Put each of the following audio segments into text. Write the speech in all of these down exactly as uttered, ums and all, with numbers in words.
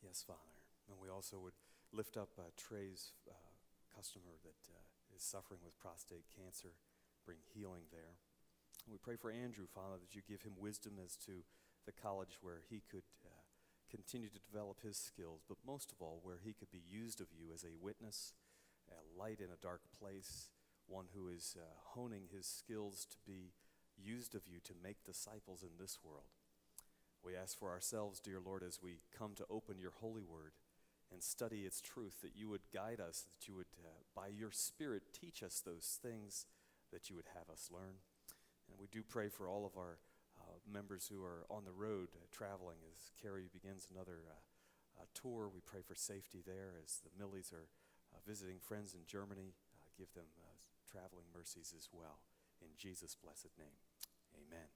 Yes, Father. And we also would lift up uh, Trey's uh, customer that uh, is suffering with prostate cancer, bring healing there. And we pray for Andrew, Father, that you give him wisdom as to the college where he could uh, continue to develop his skills, but most of all, where he could be used of you as a witness, a light in a dark place, one who is uh, honing his skills to be used of you to make disciples in this world. We ask for ourselves, dear Lord, as we come to open your holy word and study its truth, that you would guide us, that you would, uh, by your Spirit, teach us those things that you would have us learn. And we do pray for all of our uh, members who are on the road uh, traveling as Carrie begins another uh, uh, tour. We pray for safety there as the Millies are uh, visiting friends in Germany. Uh, give them uh, traveling mercies as well. In Jesus' blessed name, amen.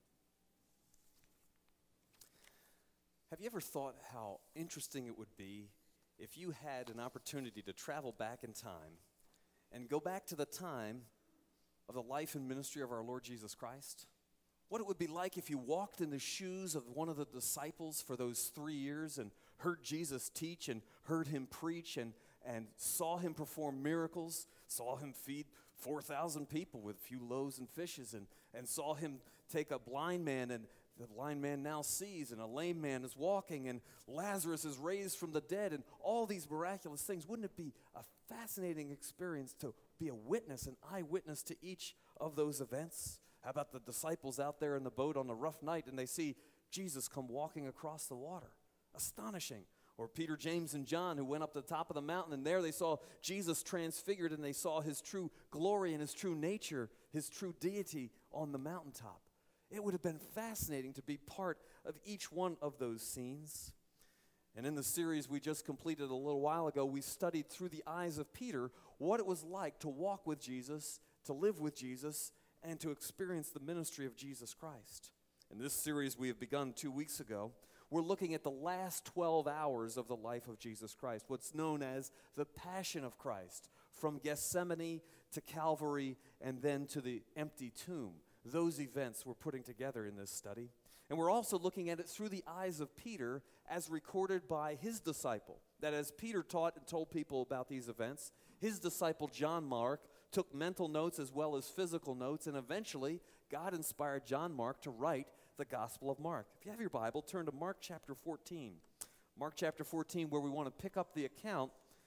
Have you ever thought how interesting it would be if you had an opportunity to travel back in time and go back to the time of the life and ministry of our Lord Jesus Christ? What it would be like if you walked in the shoes of one of the disciples for those three years and heard Jesus teach and heard him preach and, and saw him perform miracles, saw him feed four thousand people with a few loaves and fishes, and, and saw him take a blind man, and the blind man now sees, and a lame man is walking, and Lazarus is raised from the dead, and all these miraculous things. Wouldn't it be a fascinating experience to be a witness, an eyewitness to each of those events? How about the disciples out there in the boat on a rough night, and they see Jesus come walking across the water? Astonishing. Or Peter, James, and John, who went up to the top of the mountain, and there they saw Jesus transfigured, and they saw his true glory and his true nature, his true deity on the mountaintop. It would have been fascinating to be part of each one of those scenes. And in the series we just completed a little while ago, we studied through the eyes of Peter what it was like to walk with Jesus, to live with Jesus, and to experience the ministry of Jesus Christ. In this series we have begun two weeks ago, we're looking at the last twelve hours of the life of Jesus Christ, what's known as the Passion of Christ, from Gethsemane to Calvary and then to the empty tomb. Those events we're putting together in this study. And we're also looking at it through the eyes of Peter as recorded by his disciple. That as Peter taught and told people about these events, his disciple John Mark took mental notes as well as physical notes, and eventually God inspired John Mark to write the Gospel of Mark. If you have your Bible, turn to Mark chapter fourteen. Mark chapter fourteen, where we want to pick up the account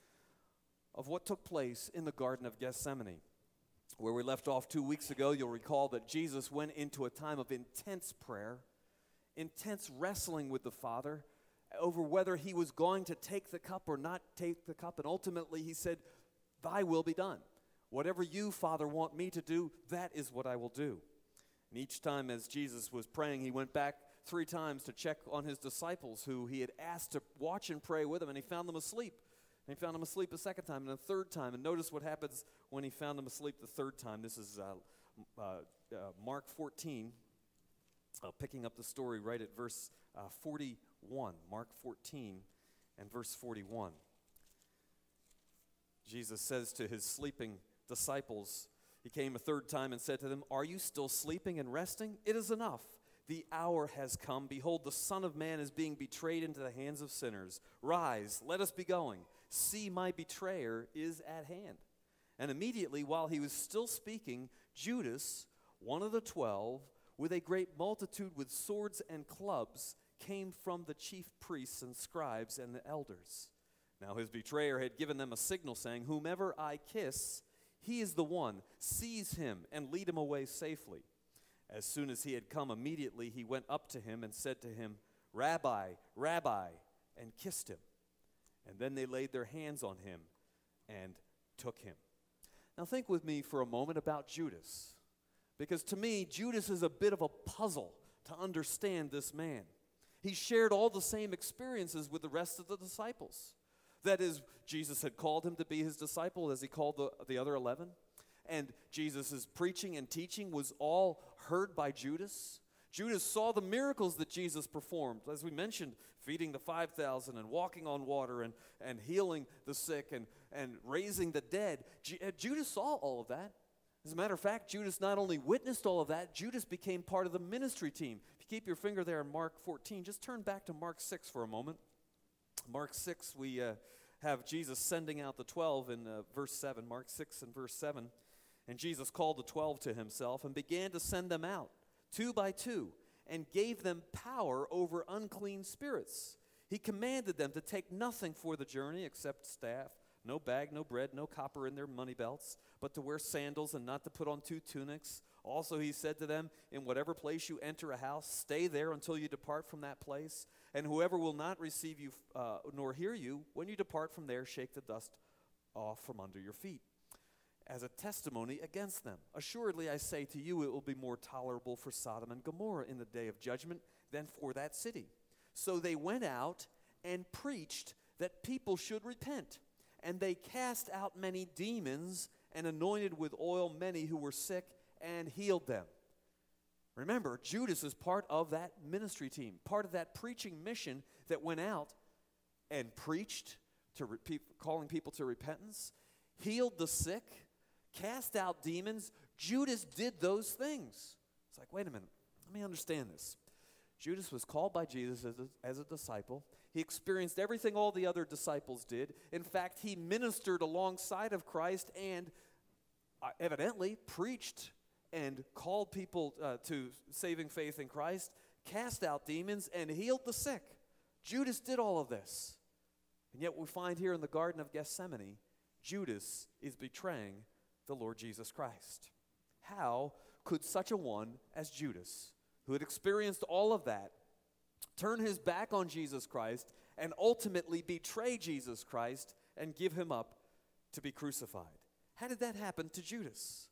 of what took place in the Garden of Gethsemane. Where we left off two weeks ago, you'll recall that Jesus went into a time of intense prayer, intense wrestling with the Father over whether he was going to take the cup or not take the cup. And ultimately he said, thy will be done. Whatever you, Father, want me to do, that is what I will do. And each time as Jesus was praying, he went back three times to check on his disciples who he had asked to watch and pray with him, and he found them asleep. And he found them asleep a second time and a third time. And notice what happens when he found them asleep the third time. This is uh, uh, uh, Mark fourteen, uh, picking up the story right at verse uh, forty-one. Mark fourteen and verse forty-one. Jesus says to his sleeping disciples, he came a third time and said to them, are you still sleeping and resting? It is enough. The hour has come. Behold, the Son of Man is being betrayed into the hands of sinners. Rise, let us be going. See, my betrayer is at hand. And immediately, while he was still speaking, Judas, one of the twelve, with a great multitude with swords and clubs, came from the chief priests and scribes and the elders. Now his betrayer had given them a signal, saying, whomever I kiss, he is the one. Seize him and lead him away safely. As soon as he had come, immediately he went up to him and said to him, Rabbi, Rabbi, and kissed him. And then they laid their hands on him and took him. Now think with me for a moment about Judas. Because to me, Judas is a bit of a puzzle to understand this man. He shared all the same experiences with the rest of the disciples. That is, Jesus had called him to be his disciple as he called the, the other eleven. And Jesus' preaching and teaching was all heard by Judas. Judas saw the miracles that Jesus performed, as we mentioned, feeding the five thousand and walking on water and, and healing the sick and, and raising the dead. Ju- Judas saw all of that. As a matter of fact, Judas not only witnessed all of that, Judas became part of the ministry team. If you keep your finger there in Mark fourteen, just turn back to Mark six for a moment. Mark six, we uh, have Jesus sending out the twelve in uh, verse seven. Mark six and verse seven. And Jesus called the twelve to himself and began to send them out, two by two, and gave them power over unclean spirits. He commanded them to take nothing for the journey except staff, no bag, no bread, no copper in their money belts, but to wear sandals and not to put on two tunics. Also he said to them, in whatever place you enter a house, stay there until you depart from that place. And whoever will not receive you uh, nor hear you, when you depart from there, shake the dust off from under your feet, as a testimony against them. Assuredly, I say to you, it will be more tolerable for Sodom and Gomorrah in the day of judgment than for that city. So they went out and preached that people should repent. And they cast out many demons and anointed with oil many who were sick and healed them. Remember, Judas is part of that ministry team, part of that preaching mission that went out and preached, to re- calling people to repentance, healed the sick, cast out demons. Judas did those things. It's like, wait a minute, let me understand this. Judas was called by Jesus as a, as a disciple. He experienced everything all the other disciples did. In fact, he ministered alongside of Christ and uh, evidently preached and called people uh, to saving faith in Christ, cast out demons, and healed the sick. Judas did all of this. And yet we find here in the Garden of Gethsemane, Judas is betraying the Lord Jesus Christ. How could such a one as Judas, who had experienced all of that, turn his back on Jesus Christ and ultimately betray Jesus Christ and give him up to be crucified? How did that happen to Judas?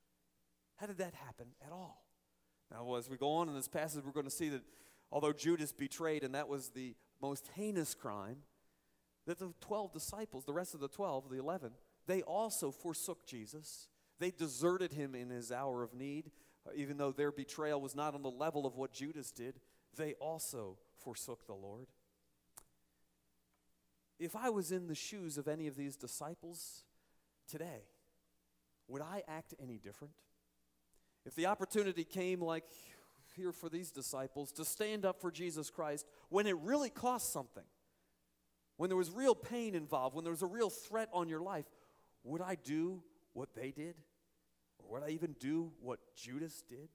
How did that happen at all? Now, as we go on in this passage, we're going to see that although Judas betrayed, and that was the most heinous crime, that the twelve disciples, the rest of the twelve, the eleven, they also forsook Jesus. They deserted him in his hour of need. Even though their betrayal was not on the level of what Judas did, they also forsook the Lord. If I was in the shoes of any of these disciples today, would I act any different? If the opportunity came like here for these disciples to stand up for Jesus Christ when it really cost something, when there was real pain involved, when there was a real threat on your life, would I do what they did? Or would I even do what Judas did?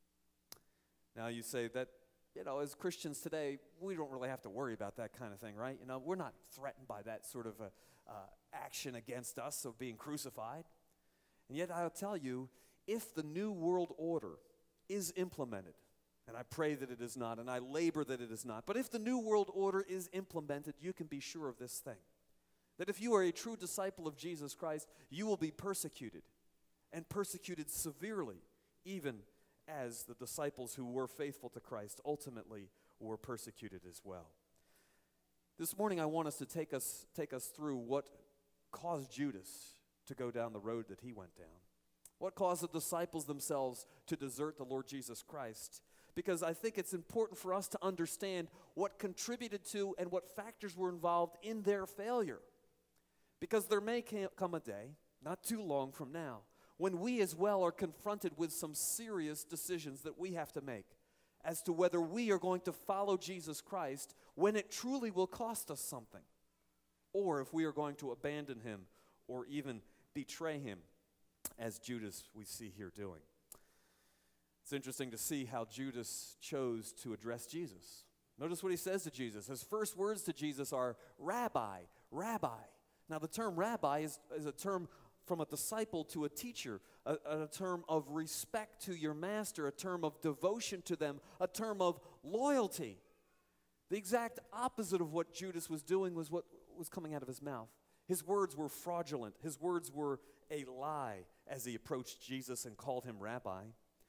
Now you say that, you know, as Christians today, we don't really have to worry about that kind of thing, right? You know, we're not threatened by that sort of a, uh, action against us of being crucified. And yet I'll tell you, if the new world order is implemented, and I pray that it is not, and I labor that it is not, but if the new world order is implemented, you can be sure of this thing, that if you are a true disciple of Jesus Christ, you will be persecuted, and persecuted severely, even as the disciples who were faithful to Christ ultimately were persecuted as well. This morning I want us to take us, take us through what caused Judas to go down the road that he went down. What caused the disciples themselves to desert the Lord Jesus Christ? Because I think it's important for us to understand what contributed to and what factors were involved in their failure. Because there may come a day, not too long from now, when we as well are confronted with some serious decisions that we have to make as to whether we are going to follow Jesus Christ when it truly will cost us something, or if we are going to abandon him or even betray him, as Judas we see here doing. It's interesting to see how Judas chose to address Jesus. Notice what he says to Jesus. His first words to Jesus are, Rabbi, Rabbi. Now the term rabbi is, is a term from a disciple to a teacher, a, a term of respect to your master, a term of devotion to them, a term of loyalty. The exact opposite of what Judas was doing was what was coming out of his mouth. His words were fraudulent. His words were a lie as he approached Jesus and called him rabbi.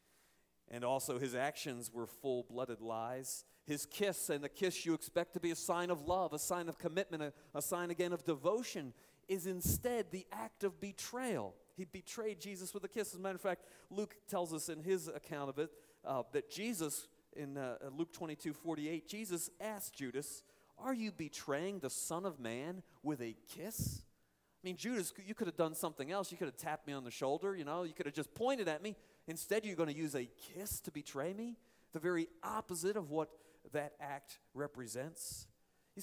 And also his actions were full-blooded lies. His kiss, and the kiss you expect to be a sign of love, a sign of commitment, a, a sign again of devotion, is instead the act of betrayal. He betrayed Jesus with a kiss. As a matter of fact, Luke tells us in his account of it uh, that Jesus, in uh, Luke twenty-two forty-eight, Jesus asked Judas, are you betraying the Son of Man with a kiss? I mean, Judas, you could have done something else. You could have tapped me on the shoulder, you know. You could have just pointed at me. Instead, you're going to use a kiss to betray me? The very opposite of what that act represents. You see,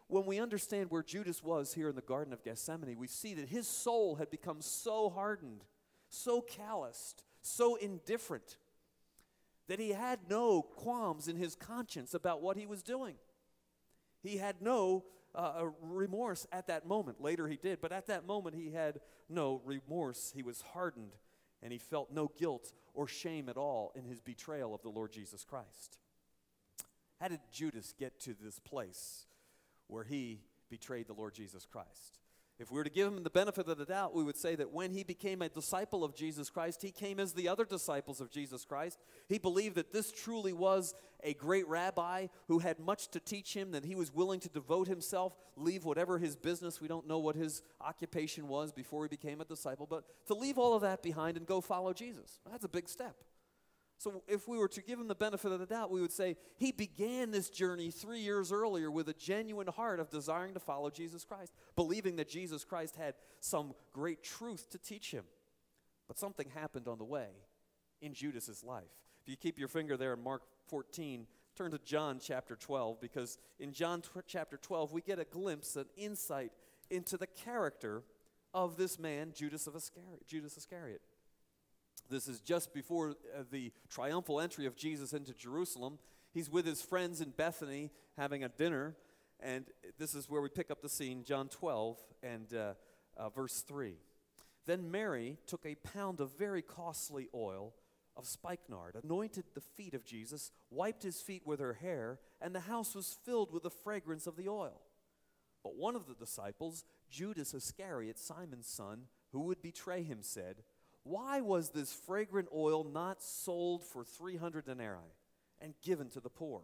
when we understand where Judas was here in the Garden of Gethsemane, we see that his soul had become so hardened, so calloused, so indifferent, that he had no qualms in his conscience about what he was doing. He had no uh, remorse at that moment. Later he did, but at that moment he had no remorse. He was hardened, and he felt no guilt or shame at all in his betrayal of the Lord Jesus Christ. How did Judas get to this place where he betrayed the Lord Jesus Christ? If we were to give him the benefit of the doubt, we would say that when he became a disciple of Jesus Christ, he came as the other disciples of Jesus Christ. He believed that this truly was a great rabbi who had much to teach him, that he was willing to devote himself, leave whatever his business, we don't know what his occupation was before he became a disciple, but to leave all of that behind and go follow Jesus. That's a big step. So if we were to give him the benefit of the doubt, we would say he began this journey three years earlier with a genuine heart of desiring to follow Jesus Christ, believing that Jesus Christ had some great truth to teach him. But something happened on the way in Judas's life. If you keep your finger there in Mark fourteen, turn to John chapter twelve, because in John t- chapter twelve, we get a glimpse, an insight into the character of this man, Judas of Iscariot, Judas Iscariot. This is just before uh, the triumphal entry of Jesus into Jerusalem. He's with his friends in Bethany having a dinner, and this is where we pick up the scene, John twelve and uh, uh, verse three. Then Mary took a pound of very costly oil of spikenard, anointed the feet of Jesus, wiped his feet with her hair, and the house was filled with the fragrance of the oil. But one of the disciples, Judas Iscariot, Simon's son, who would betray him, said, "Why was this fragrant oil not sold for three hundred denarii and given to the poor?"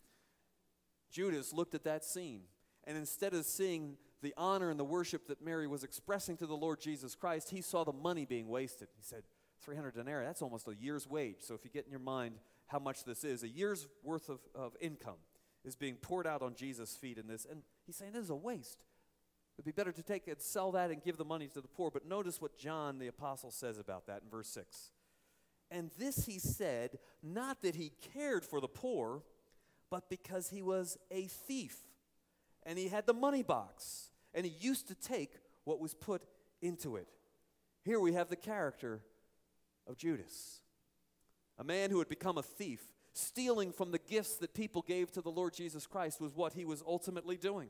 Judas looked at that scene, and instead of seeing the honor and the worship that Mary was expressing to the Lord Jesus Christ, he saw the money being wasted. He said, three hundred denarii, that's almost a year's wage. So if you get in your mind how much this is, a year's worth of, of income is being poured out on Jesus' feet in this. And he's saying this is a waste. It'd be better to take and sell that and give the money to the poor. But notice what John the apostle says about that in verse six. And this he said, not that he cared for the poor, but because he was a thief. And he had the money box. And he used to take what was put into it. Here we have the character of Judas. A man who had become a thief, stealing from the gifts that people gave to the Lord Jesus Christ was what he was ultimately doing.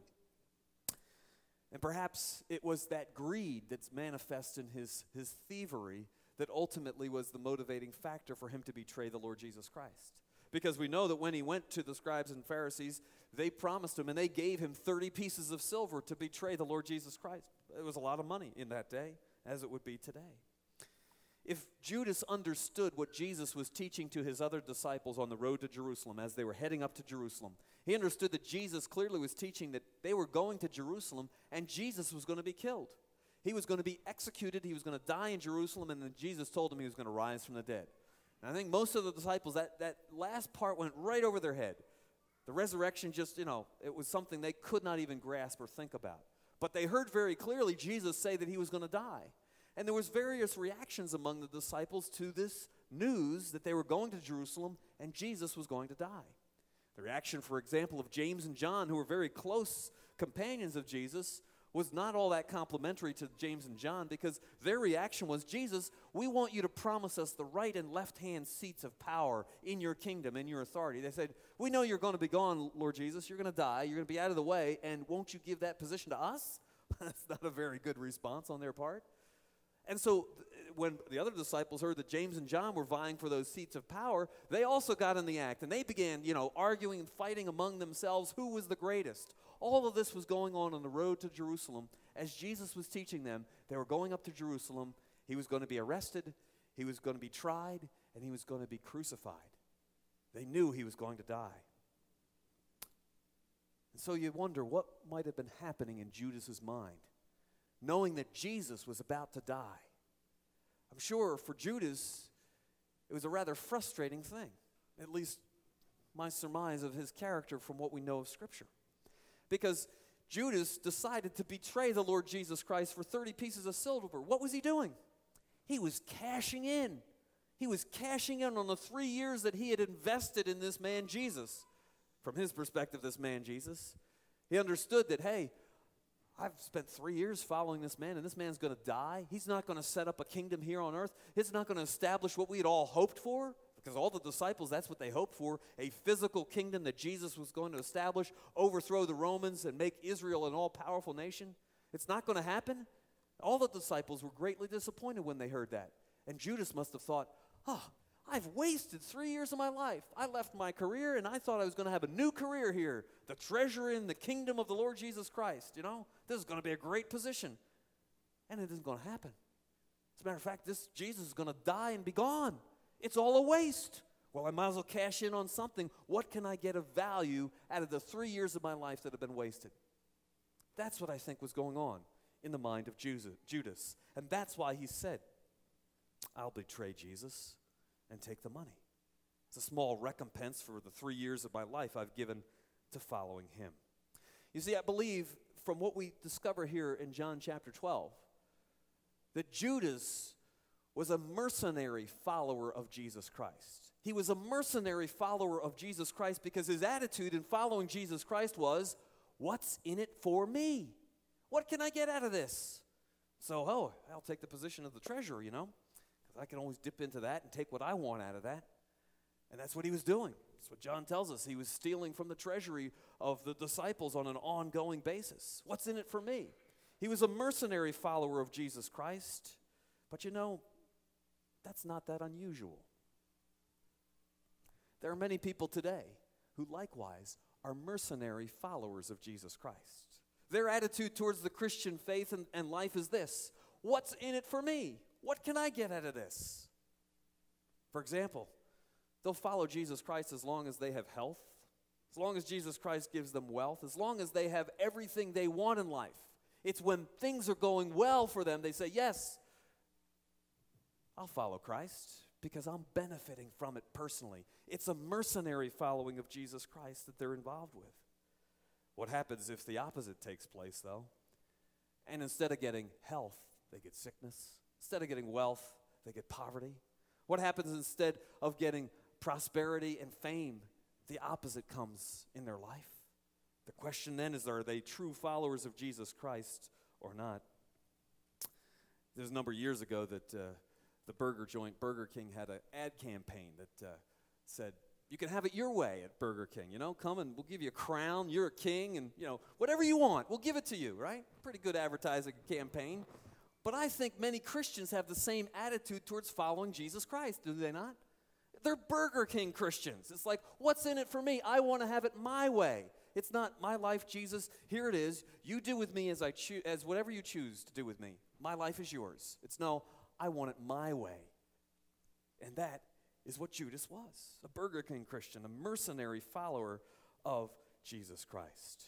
And perhaps it was that greed that's manifest in his, his thievery that ultimately was the motivating factor for him to betray the Lord Jesus Christ. Because we know that when he went to the scribes and Pharisees, they promised him and they gave him thirty pieces of silver to betray the Lord Jesus Christ. It was a lot of money in that day, as it would be today. If Judas understood what Jesus was teaching to his other disciples on the road to Jerusalem as they were heading up to Jerusalem, he understood that Jesus clearly was teaching that they were going to Jerusalem and Jesus was going to be killed. He was going to be executed, he was going to die in Jerusalem, and then Jesus told him he was going to rise from the dead. And I think most of the disciples, that, that last part went right over their head. The resurrection just, you know, it was something they could not even grasp or think about. But they heard very clearly Jesus say that he was going to die. And there was various reactions among the disciples to this news that they were going to Jerusalem and Jesus was going to die. The reaction, for example, of James and John, who were very close companions of Jesus, was not all that complimentary to James and John, because their reaction was, Jesus, we want you to promise us the right and left-hand seats of power in your kingdom, in your authority. They said, we know you're going to be gone, Lord Jesus. You're going to die. You're going to be out of the way, and won't you give that position to us? That's not a very good response on their part. And so when the other disciples heard that James and John were vying for those seats of power, they also got in the act, and they began, you know, arguing and fighting among themselves who was the greatest. All of this was going on on the road to Jerusalem. As Jesus was teaching them, they were going up to Jerusalem. He was going to be arrested, he was going to be tried, and he was going to be crucified. They knew he was going to die. And so you wonder what might have been happening in Judas's mind, knowing that Jesus was about to die. I'm sure for Judas, it was a rather frustrating thing, at least my surmise of his character from what we know of Scripture. Because Judas decided to betray the Lord Jesus Christ for thirty pieces of silver. What was he doing? He was cashing in. He was cashing in on the three years that he had invested in this man Jesus. From his perspective, this man Jesus, He understood that, hey, I've spent three years following this man, and this man's going to die. He's not going to set up a kingdom here on earth. It's not going to establish what we had all hoped for, because all the disciples, that's what they hoped for, a physical kingdom that Jesus was going to establish, overthrow the Romans, and make Israel an all-powerful nation. It's not going to happen. All the disciples were greatly disappointed when they heard that. And Judas must have thought, oh, I've wasted three years of my life. I left my career, and I thought I was going to have a new career here, the treasure in the kingdom of the Lord Jesus Christ. You know, this is going to be a great position. And it isn't going to happen. As a matter of fact, this Jesus is going to die and be gone. It's all a waste. Well, I might as well cash in on something. What can I get of value out of the three years of my life that have been wasted? That's what I think was going on in the mind of Judas. And that's why he said, I'll betray Jesus and take the money. It's a small recompense for the three years of my life I've given to following him. You see, I believe from what we discover here in John chapter twelve, that Judas was a mercenary follower of Jesus Christ. He was a mercenary follower of Jesus Christ because his attitude in following Jesus Christ was, what's in it for me? What can I get out of this? So, oh, I'll take the position of the treasurer, you know, because I can always dip into that and take what I want out of that. And that's what he was doing. That's what John tells us. He was stealing from the treasury of the disciples on an ongoing basis. What's in it for me? He was a mercenary follower of Jesus Christ. But you know, that's not that unusual. There are many people today who likewise are mercenary followers of Jesus Christ. Their attitude towards the Christian faith and, and life is this: what's in it for me? What can I get out of this? For example, they'll follow Jesus Christ as long as they have health, as long as Jesus Christ gives them wealth, as long as they have everything they want in life. It's when things are going well for them, they say, yes, I'll follow Christ because I'm benefiting from it personally. It's a mercenary following of Jesus Christ that they're involved with. What happens if the opposite takes place, though? And instead of getting health, they get sickness. Instead of getting wealth, they get poverty. What happens instead of getting prosperity and fame? The opposite comes in their life. The question then is, are they true followers of Jesus Christ or not? There's a number of years ago that uh, the burger joint, Burger King, had an ad campaign that uh, said, you can have it your way at Burger King, you know, come and we'll give you a crown, you're a king, and, you know, whatever you want, we'll give it to you, right? Pretty good advertising campaign. But I think many Christians have the same attitude towards following Jesus Christ, do they not? They're Burger King Christians. It's like, what's in it for me? I want to have it my way. It's not my life, Jesus. Here it is. You do with me as I choose, as whatever you choose to do with me. My life is yours. It's no, I want it my way. And that is what Judas was, a Burger King Christian, a mercenary follower of Jesus Christ.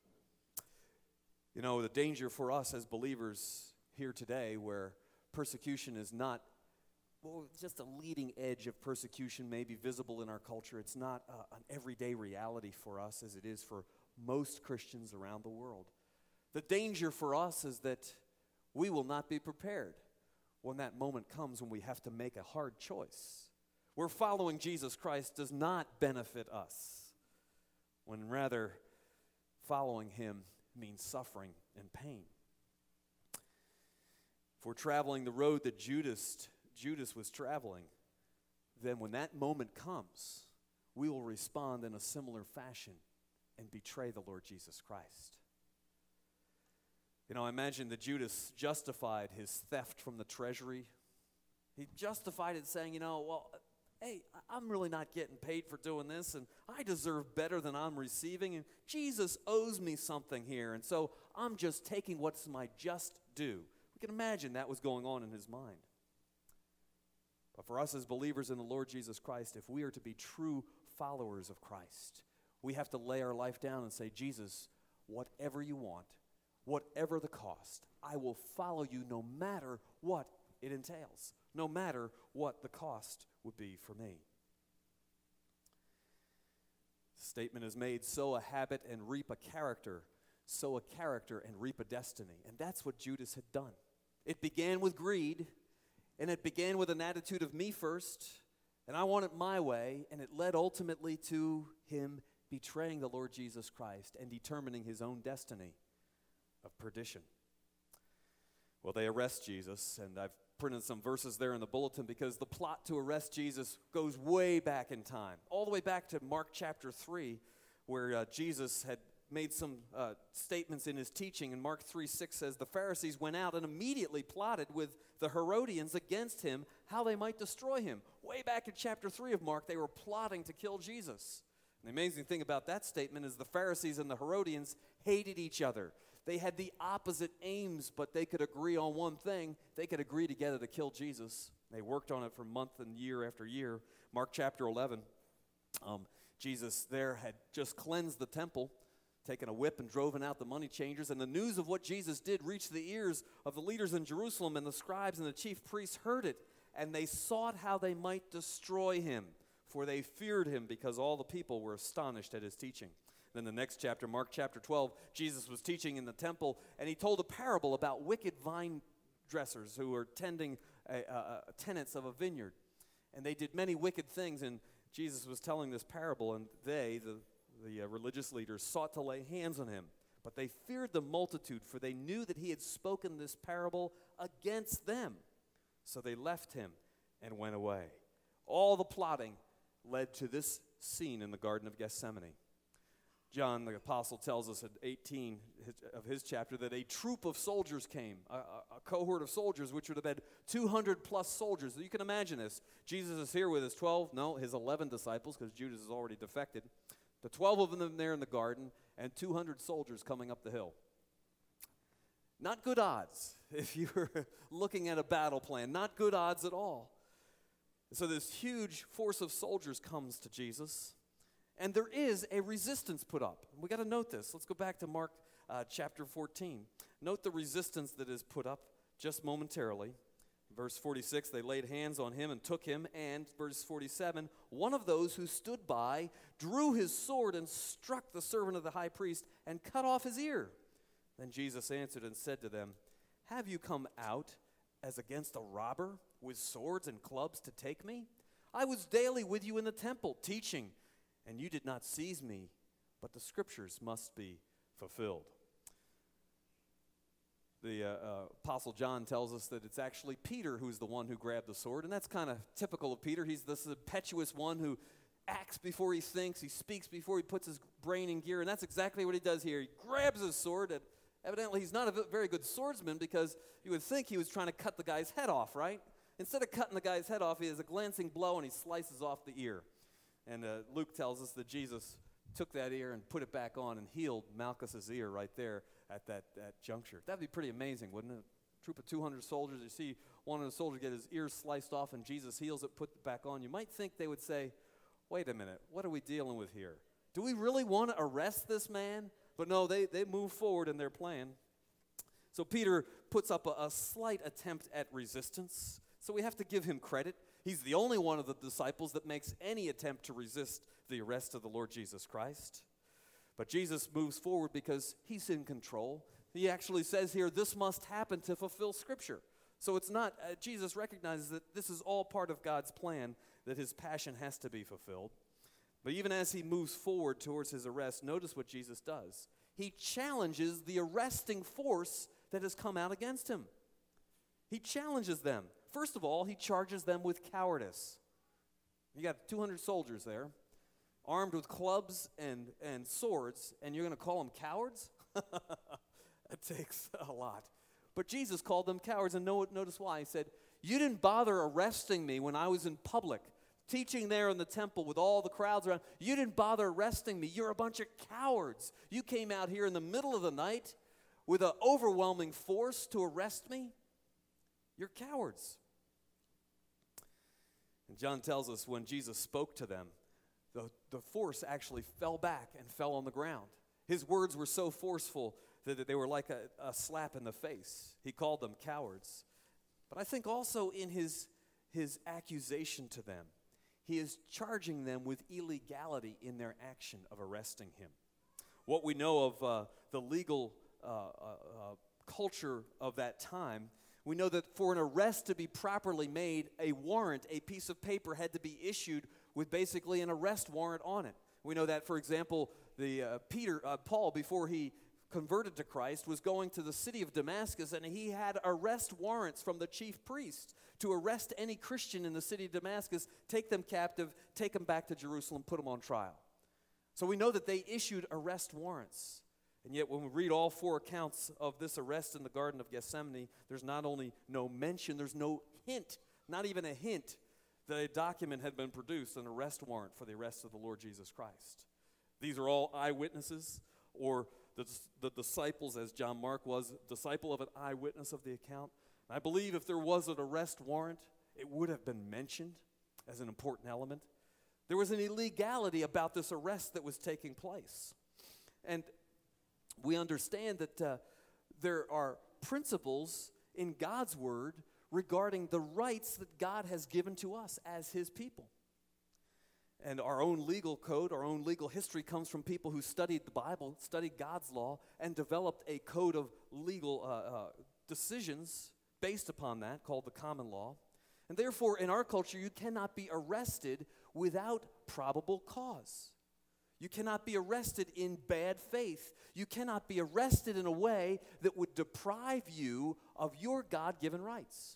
You know, the danger for us as believers here today, where persecution is not, well, just a leading edge of persecution may be visible in our culture. It's not uh, an everyday reality for us as it is for most Christians around the world. The danger for us is that we will not be prepared when that moment comes when we have to make a hard choice. Where following Jesus Christ does not benefit us, when rather following him means suffering and pain. If we're traveling the road that Judas, Judas was traveling, then when that moment comes, we will respond in a similar fashion and betray the Lord Jesus Christ. You know, I imagine that Judas justified his theft from the treasury. He justified it saying, you know, well, hey, I'm really not getting paid for doing this, and I deserve better than I'm receiving, and Jesus owes me something here, and so I'm just taking what's my just due. We can imagine that was going on in his mind. But for us as believers in the Lord Jesus Christ, if we are to be true followers of Christ, we have to lay our life down and say, Jesus, whatever you want, whatever the cost, I will follow you no matter what it entails, no matter what the cost would be for me. The statement is made, sow a habit and reap a character, sow a character and reap a destiny. And that's what Judas had done. It began with greed, and it began with an attitude of me first, and I want it my way, and it led ultimately to him betraying the Lord Jesus Christ and determining his own destiny of perdition. Well, they arrest Jesus, and I've printed some verses there in the bulletin because the plot to arrest Jesus goes way back in time, all the way back to Mark chapter three, where uh, Jesus had made some uh, statements in his teaching. And Mark three six says, the Pharisees went out and immediately plotted with the Herodians against him, how they might destroy him. Way back in chapter three of Mark, they were plotting to kill Jesus. And the amazing thing about that statement is the Pharisees and the Herodians hated each other. They had the opposite aims, but they could agree on one thing. They could agree together to kill Jesus. They worked on it for month and year after year. Mark chapter eleven, um, Jesus there had just cleansed the temple, taken a whip and driven out the money changers, and the news of what Jesus did reached the ears of the leaders in Jerusalem, and the scribes and the chief priests heard it, and they sought how they might destroy him, for they feared him because all the people were astonished at his teaching. Then the next chapter, Mark chapter twelve, Jesus was teaching in the temple, and he told a parable about wicked vine dressers who were tending a, a, a tenants of a vineyard. And they did many wicked things, and Jesus was telling this parable, and they, the, the uh, religious leaders, sought to lay hands on him. But they feared the multitude, for they knew that he had spoken this parable against them. So they left him and went away. All the plotting led to this scene in the Garden of Gethsemane. John, the apostle, tells us at eighteen of his chapter that a troop of soldiers came, a, a, a cohort of soldiers, which would have been two hundred plus soldiers. You can imagine this. Jesus is here with his twelve, no, his eleven disciples, because Judas has already defected. The twelve of them there in the garden, and two hundred soldiers coming up the hill. Not good odds if you were looking at a battle plan. Not good odds at all. So this huge force of soldiers comes to Jesus. And there is a resistance put up. We got to note this. Let's go back to Mark uh, chapter fourteen. Note the resistance that is put up just momentarily. Verse forty-six, they laid hands on him and took him. And verse forty-seven, one of those who stood by drew his sword and struck the servant of the high priest and cut off his ear. Then Jesus answered and said to them, have you come out as against a robber with swords and clubs to take me? I was daily with you in the temple teaching, and you did not seize me, but the scriptures must be fulfilled. The uh, uh, Apostle John tells us that it's actually Peter who's the one who grabbed the sword, and that's kind of typical of Peter. He's this impetuous one who acts before he thinks, he speaks before he puts his brain in gear, and that's exactly what he does here. He grabs his sword, and evidently he's not a very good swordsman, because you would think he was trying to cut the guy's head off, right? Instead of cutting the guy's head off, he has a glancing blow, and he slices off the ear. And uh, Luke tells us that Jesus took that ear and put it back on and healed Malchus's ear right there at that, that juncture. That'd be pretty amazing, wouldn't it? A troop of two hundred soldiers, you see one of the soldiers get his ear sliced off and Jesus heals it, put it back on. You might think they would say, wait a minute, what are we dealing with here? Do we really want to arrest this man? But no, they, they move forward in their plan. So Peter puts up a, a slight attempt at resistance. So we have to give him credit. He's the only one of the disciples that makes any attempt to resist the arrest of the Lord Jesus Christ. But Jesus moves forward because he's in control. He actually says here, this must happen to fulfill Scripture. So it's not, uh, Jesus recognizes that this is all part of God's plan, that his passion has to be fulfilled. But even as he moves forward towards his arrest, notice what Jesus does. He challenges the arresting force that has come out against him. He challenges them. First of all, he charges them with cowardice. You got two hundred soldiers there, armed with clubs and, and swords, and you're going to call them cowards? That takes a lot. But Jesus called them cowards, and notice why. He said, you didn't bother arresting me when I was in public, teaching there in the temple with all the crowds around. You didn't bother arresting me. You're a bunch of cowards. You came out here in the middle of the night with an overwhelming force to arrest me. You're cowards. And John tells us when Jesus spoke to them, the, the force actually fell back and fell on the ground. His words were so forceful that they were like a, a slap in the face. He called them cowards. But I think also in his, his accusation to them, he is charging them with illegality in their action of arresting him. What we know of uh, the legal uh, uh, uh, culture of that time, we know that for an arrest to be properly made, a warrant, a piece of paper had to be issued with basically an arrest warrant on it. We know that, for example, the uh, Peter, uh, Paul, before he converted to Christ, was going to the city of Damascus, and he had arrest warrants from the chief priest to arrest any Christian in the city of Damascus, take them captive, take them back to Jerusalem, put them on trial. So we know that they issued arrest warrants. And yet when we read all four accounts of this arrest in the Garden of Gethsemane, there's not only no mention, there's no hint, not even a hint, that a document had been produced, an arrest warrant for the arrest of the Lord Jesus Christ. These are all eyewitnesses, or the, the disciples, as John Mark was, disciple of an eyewitness of the account. I believe if there was an arrest warrant, it would have been mentioned as an important element. There was an illegality about this arrest that was taking place. And we understand that uh, there are principles in God's word regarding the rights that God has given to us as his people. And our own legal code, our own legal history comes from people who studied the Bible, studied God's law, and developed a code of legal uh, uh, decisions based upon that called the common law. And therefore, in our culture, you cannot be arrested without probable cause. You cannot be arrested in bad faith. You cannot be arrested in a way that would deprive you of your God-given rights.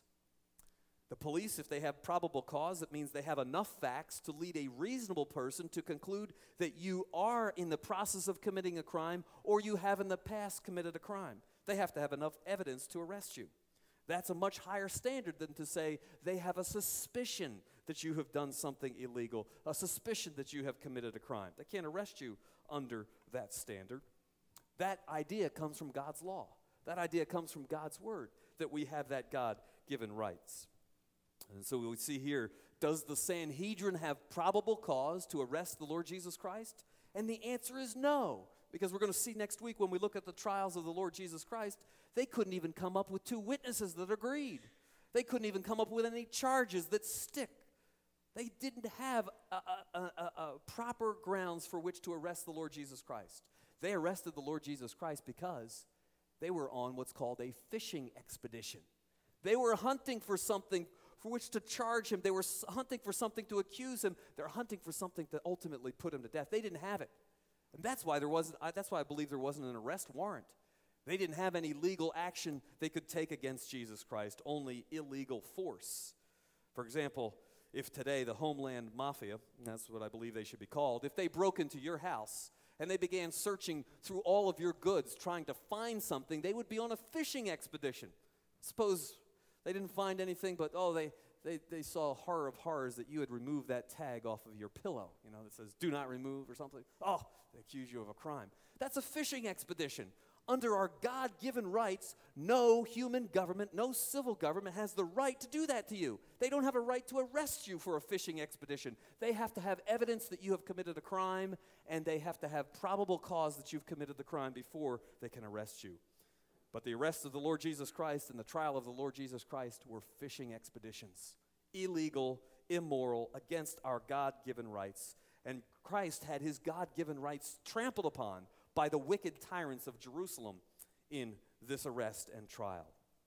The police, if they have probable cause, it means they have enough facts to lead a reasonable person to conclude that you are in the process of committing a crime or you have in the past committed a crime. They have to have enough evidence to arrest you. That's a much higher standard than to say they have a suspicion that you have done something illegal, a suspicion that you have committed a crime. They can't arrest you under that standard. That idea comes from God's law. That idea comes from God's word, that we have that God-given rights. And so we see here, does the Sanhedrin have probable cause to arrest the Lord Jesus Christ? And the answer is no, because we're going to see next week when we look at the trials of the Lord Jesus Christ, they couldn't even come up with two witnesses that agreed. They couldn't even come up with any charges that stick. They didn't have a, a, a, a proper grounds for which to arrest the Lord Jesus Christ. They arrested the Lord Jesus Christ because they were on what's called a fishing expedition. They were hunting for something for which to charge him. They were hunting for something to accuse him. They're hunting for something to ultimately put him to death. They didn't have it. And that's why there wasn't, I, that's why I believe there wasn't an arrest warrant. They didn't have any legal action they could take against Jesus Christ, only illegal force. For example, if today the Homeland Mafia, and that's what I believe they should be called, if they broke into your house and they began searching through all of your goods trying to find something, they would be on a fishing expedition. Suppose they didn't find anything, but, oh, they, they, they saw horror of horrors that you had removed that tag off of your pillow, you know, that says, do not remove or something. Oh, they accuse you of a crime. That's a fishing expedition. Under our God-given rights, no human government, no civil government has the right to do that to you. They don't have a right to arrest you for a fishing expedition. They have to have evidence that you have committed a crime, and they have to have probable cause that you've committed the crime before they can arrest you. But the arrest of the Lord Jesus Christ and the trial of the Lord Jesus Christ were fishing expeditions, illegal, immoral, against our God-given rights. And Christ had his God-given rights trampled upon by the wicked tyrants of Jerusalem in this arrest and trial.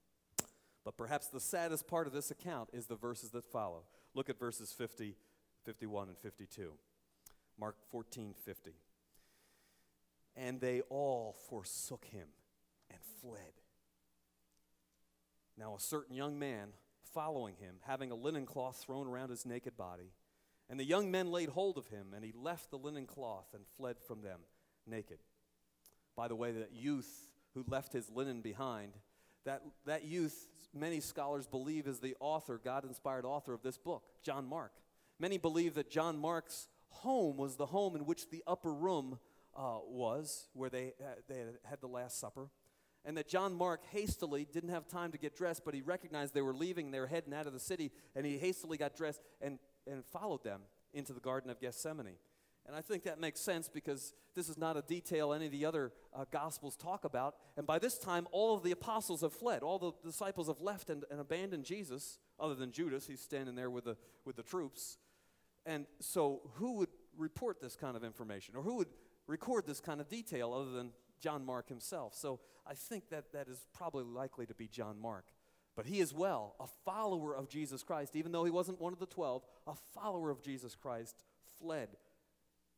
But perhaps the saddest part of this account is the verses that follow. Look at verses fifty, fifty-one, and fifty-two. Mark fourteen fifty. And they all forsook him and fled. Now a certain young man following him, having a linen cloth thrown around his naked body, and the young men laid hold of him, and he left the linen cloth and fled from them naked. By the way, that youth who left his linen behind, that, that youth, many scholars believe, is the author, God-inspired author of this book, John Mark. Many believe that John Mark's home was the home in which the upper room uh, was, where they, uh, they had, had the Last Supper, and that John Mark hastily didn't have time to get dressed, but he recognized they were leaving, they were heading out of the city, and he hastily got dressed and, and followed them into the Garden of Gethsemane. And I think that makes sense because this is not a detail any of the other uh, Gospels talk about. And by this time, all of the apostles have fled. All the disciples have left and, and abandoned Jesus, other than Judas. He's standing there with the, with the troops. And so who would report this kind of information? Or who would record this kind of detail other than John Mark himself? So I think that that is probably likely to be John Mark. But he as well, a follower of Jesus Christ, even though he wasn't one of the twelve, a follower of Jesus Christ, fled on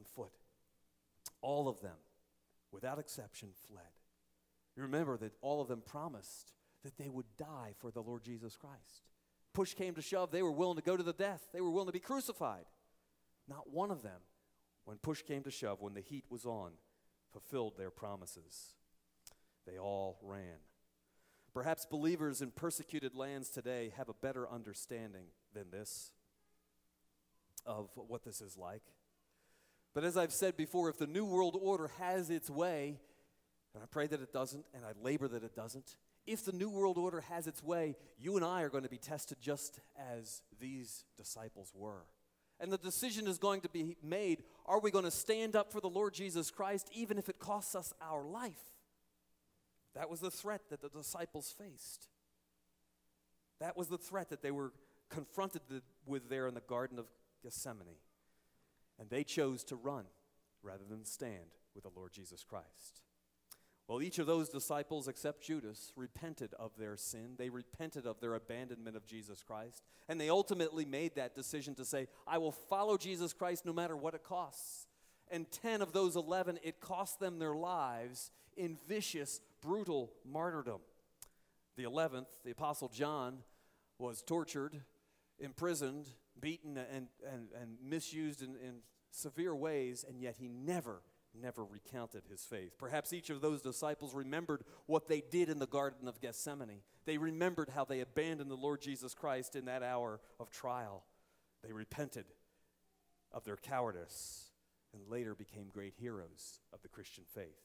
foot. All of them, without exception, fled. You remember that all of them promised that they would die for the Lord Jesus Christ. Push came to shove, they were willing to go to the death. They were willing to be crucified. Not one of them, when push came to shove, when the heat was on, fulfilled their promises. They all ran. Perhaps believers in persecuted lands today have a better understanding than this of what this is like. But as I've said before, if the New World Order has its way, and I pray that it doesn't, and I labor that it doesn't, if the New World Order has its way, you and I are going to be tested just as these disciples were. And the decision is going to be made, are we going to stand up for the Lord Jesus Christ even if it costs us our life? That was the threat that the disciples faced. That was the threat that they were confronted with there in the Garden of Gethsemane. And they chose to run rather than stand with the Lord Jesus Christ. Well, each of those disciples, except Judas, repented of their sin. They repented of their abandonment of Jesus Christ. And they ultimately made that decision to say, I will follow Jesus Christ no matter what it costs. And ten of those eleven, it cost them their lives in vicious, brutal martyrdom. The eleventh, the Apostle John, was tortured, imprisoned, beaten, and, and, and misused in, in severe ways, and yet he never never recounted his faith. Perhaps each of those disciples remembered what they did in the Garden of Gethsemane. They remembered how they abandoned the Lord Jesus Christ in that hour of trial. They repented of their cowardice and later became great heroes of the Christian faith.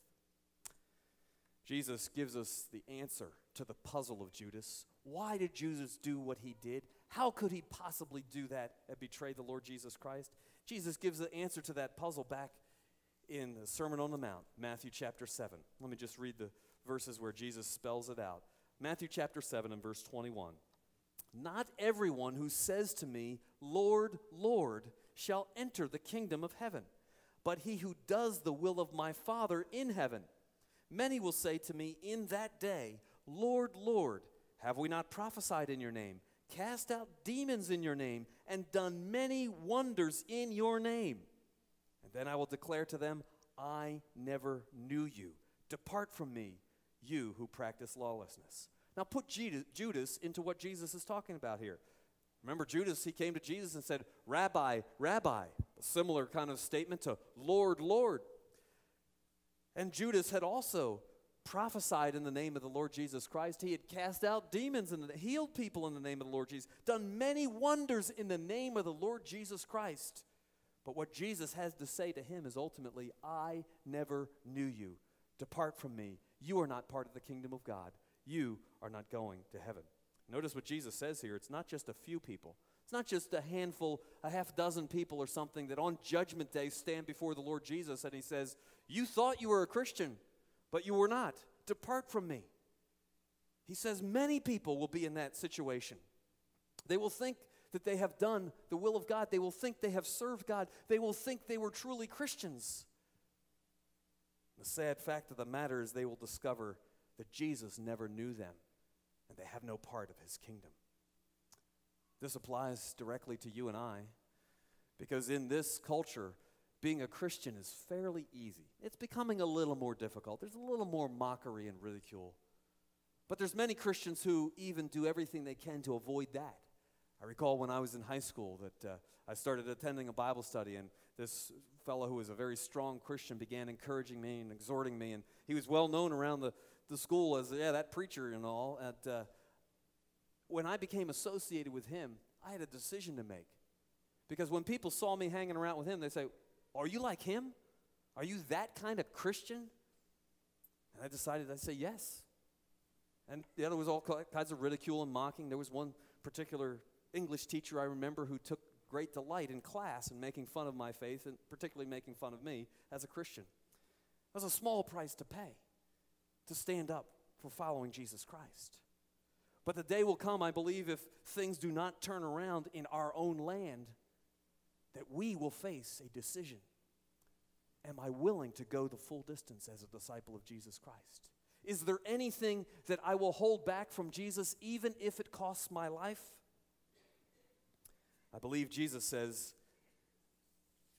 Jesus gives us the answer to the puzzle of Judas. Why did Judas do what he did? How could he possibly do that and betray the Lord Jesus Christ? Jesus gives the answer to that puzzle back in the Sermon on the Mount, Matthew chapter seven. Let me just read the verses where Jesus spells it out. Matthew chapter seven and verse twenty-one. Not everyone who says to me, Lord, Lord, shall enter the kingdom of heaven, but he who does the will of my Father in heaven. Many will say to me in that day, Lord, Lord, have we not prophesied in your name, cast out demons in your name, and done many wonders in your name? Then I will declare to them, I never knew you. Depart from me, you who practice lawlessness. Now put Judas into what Jesus is talking about here. Remember Judas, he came to Jesus and said, Rabbi, Rabbi. A similar kind of statement to Lord, Lord. And Judas had also prophesied in the name of the Lord Jesus Christ. He had cast out demons and healed people in the name of the Lord Jesus. Done many wonders in the name of the Lord Jesus Christ. But what Jesus has to say to him is ultimately, I never knew you. Depart from me. You are not part of the kingdom of God. You are not going to heaven. Notice what Jesus says here. It's not just a few people. It's not just a handful, a half dozen people or something that on Judgment Day stand before the Lord Jesus and he says, you thought you were a Christian, but you were not. Depart from me. He says many people will be in that situation. They will think that they have done the will of God. They will think they have served God. They will think they were truly Christians. The sad fact of the matter is they will discover that Jesus never knew them and they have no part of his kingdom. This applies directly to you and I because in this culture, being a Christian is fairly easy. It's becoming a little more difficult. There's a little more mockery and ridicule. But there's many Christians who even do everything they can to avoid that. I recall when I was in high school that uh, I started attending a Bible study, and this fellow who was a very strong Christian began encouraging me and exhorting me, and he was well known around the, the school as, yeah, that preacher and all. And uh, when I became associated with him, I had a decision to make. Because when people saw me hanging around with him, they say, are you like him? Are you that kind of Christian? And I decided I'd say yes. And yeah, there was all kinds of ridicule and mocking. There was one particular English teacher I remember who took great delight in class in making fun of my faith and particularly making fun of me as a Christian. It was a small price to pay to stand up for following Jesus Christ. But the day will come, I believe, if things do not turn around in our own land, that we will face a decision. Am I willing to go the full distance as a disciple of Jesus Christ? Is there anything that I will hold back from Jesus even if it costs my life? I believe Jesus says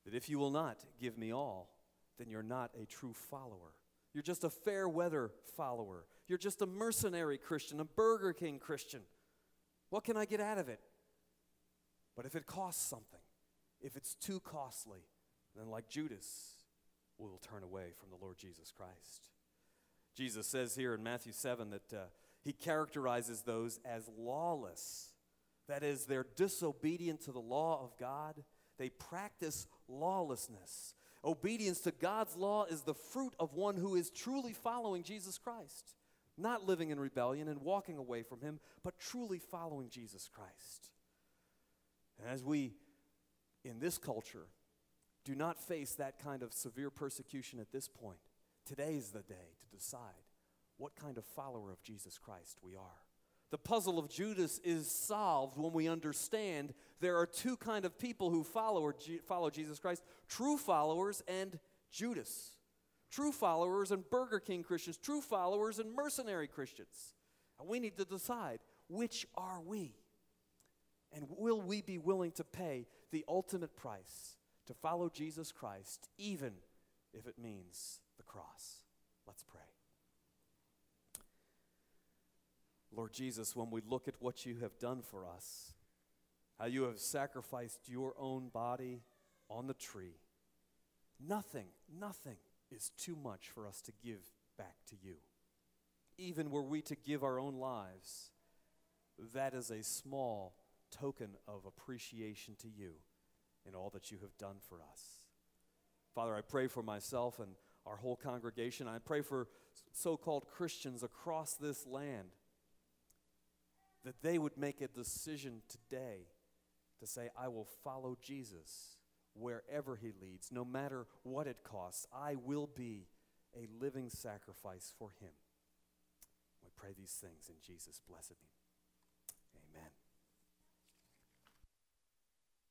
that if you will not give me all, then you're not a true follower. You're just a fair weather follower. You're just a mercenary Christian, a Burger King Christian. What can I get out of it? But if it costs something, if it's too costly, then like Judas, we will turn away from the Lord Jesus Christ. Jesus says here in Matthew seven that uh, he characterizes those as lawless. That is, they're disobedient to the law of God. They practice lawlessness. Obedience to God's law is the fruit of one who is truly following Jesus Christ, not living in rebellion and walking away from him, but truly following Jesus Christ. And as we, in this culture, do not face that kind of severe persecution at this point, today is the day to decide what kind of follower of Jesus Christ we are. The puzzle of Judas is solved when we understand there are two kind of people who follow, or G- follow Jesus Christ, true followers and Judas. True followers and Burger King Christians, true followers and mercenary Christians. And we need to decide, which are we? And will we be willing to pay the ultimate price to follow Jesus Christ, even if it means the cross? Let's pray. Lord Jesus, when we look at what you have done for us, how you have sacrificed your own body on the tree, nothing, nothing is too much for us to give back to you. Even were we to give our own lives, that is a small token of appreciation to you in all that you have done for us. Father, I pray for myself and our whole congregation. I pray for so-called Christians across this land, that they would make a decision today to say, I will follow Jesus wherever he leads, no matter what it costs. I will be a living sacrifice for him. We pray these things in Jesus' blessed name.